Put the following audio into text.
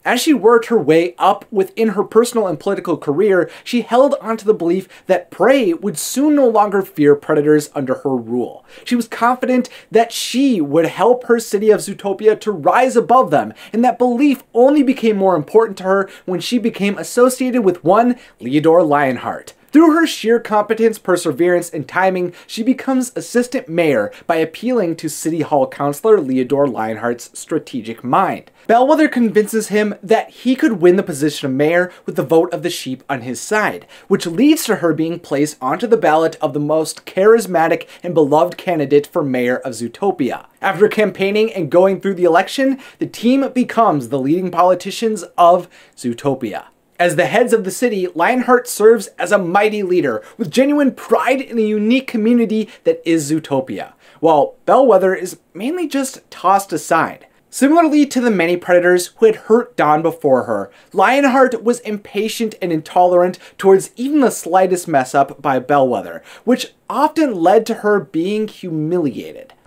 As she worked her way up within her personal and political career, she held onto the belief that prey would soon no longer fear predators under her rule. She was confident that she would help her city of Zootopia to rise above them, and that belief only became more important to her when she became associated with one Leodore Lionheart. Through her sheer competence, perseverance, and timing, she becomes assistant mayor by appealing to City Hall Councilor Leodore Lionheart's strategic mind. Bellwether convinces him that he could win the position of mayor with the vote of the sheep on his side, which leads to her being placed onto the ballot of the most charismatic and beloved candidate for mayor of Zootopia. After campaigning and going through the election, the team becomes the leading politicians of Zootopia. As the heads of the city, Lionheart serves as a mighty leader, with genuine pride in the unique community that is Zootopia, while Bellwether is mainly just tossed aside. Similarly to the many predators who had hurt Dawn before her, Lionheart was impatient and intolerant towards even the slightest mess up by Bellwether, which often led to her being humiliated.